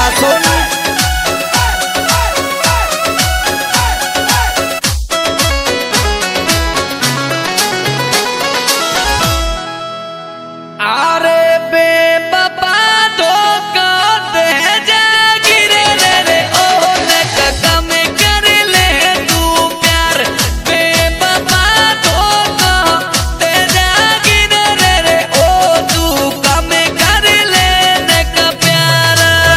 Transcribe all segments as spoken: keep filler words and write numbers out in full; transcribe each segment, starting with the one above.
बेटा सुन। अरे बे बाबा धोखा दे जागी रे रे रे ओ नका में कर ले तू प्यार। बे बाबा धोखा दे जागी रे रे रे ओ तू कम कर ले नका प्यार।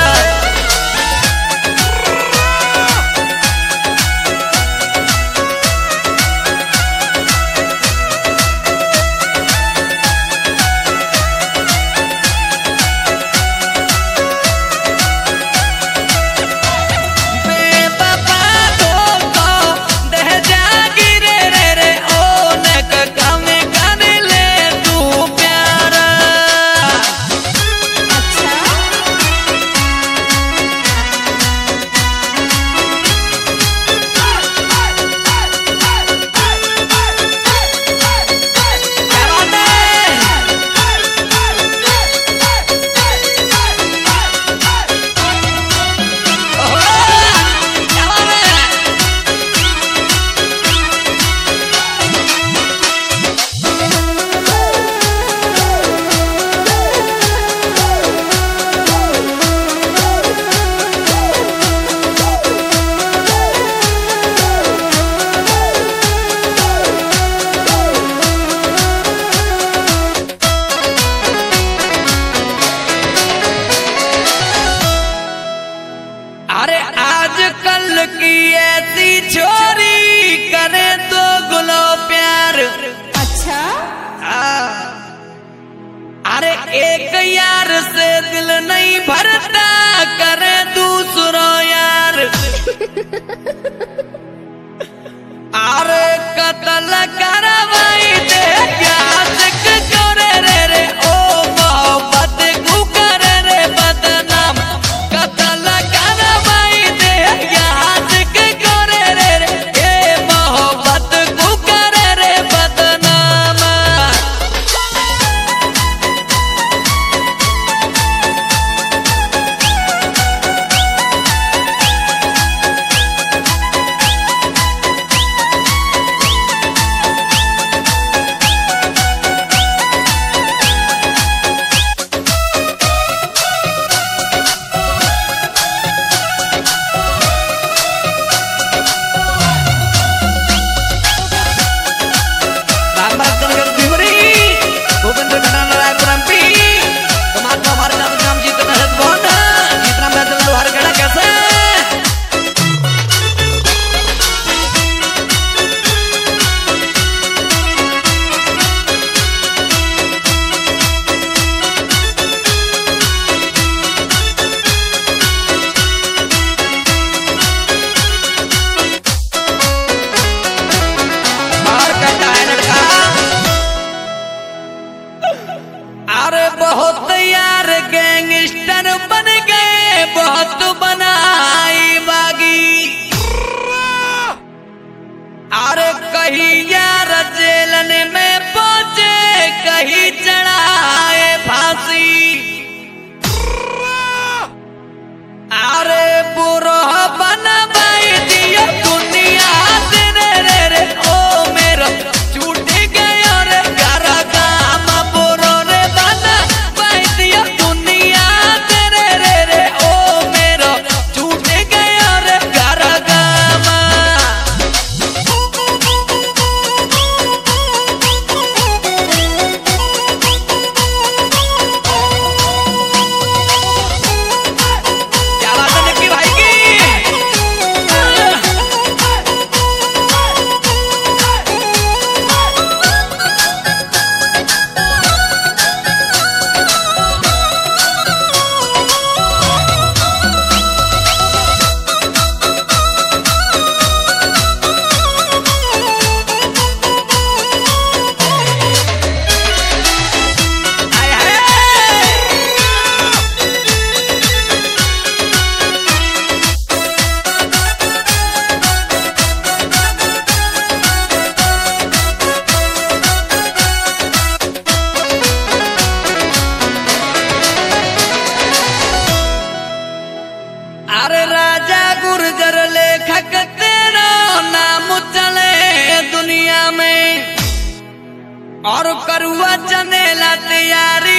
अरे आजकल की ऐसी छोरी करे तो गुलो प्यार। अच्छा अरे एक यार से दिल नहीं भरता करे दूसरो यार। अरे कत्ल करवाई दे यासिक करे रे रे ओ मोहब्बत को करे रे बदनाम। कत्ल करवाई दे यासिक करे रे रे ए मोहब्बत को करे रे बदनाम। अरे बहुत यार गैंगस्टर बन गए बहुत बनाई बागी। अरे कहीं यार जेलन में पहुंचे कहीं चढ़ाए फांसी। अरे बुरा बना दिया दुनिया से रे रे रे ओ मेरा छूट गया रे घर काम बुरो रे बना दिया दुनिया से रे रे रे ओ मेरा छूट गया रे घर काम। और करुआ चनेला तैयारी